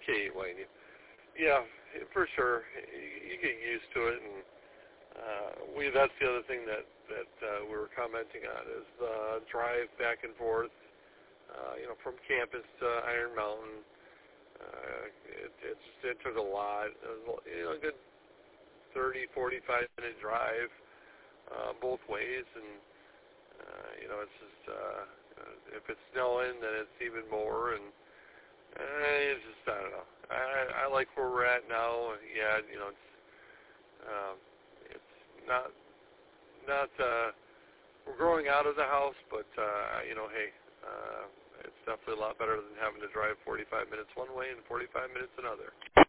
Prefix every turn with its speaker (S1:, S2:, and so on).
S1: Okay, Wayne. Yeah, for sure. You get used to it, and that's the other thing that we were commenting on is the drive back and forth, from campus to Iron Mountain. It took a lot. It was, a good 30, 45-minute drive both ways, and it's just if it's snowing, then it's even more, and it's just I don't know. I like where we're at now. Yeah, it's not we're growing out of the house, but hey, it's definitely a lot better than having to drive 45 minutes one way and 45 minutes another.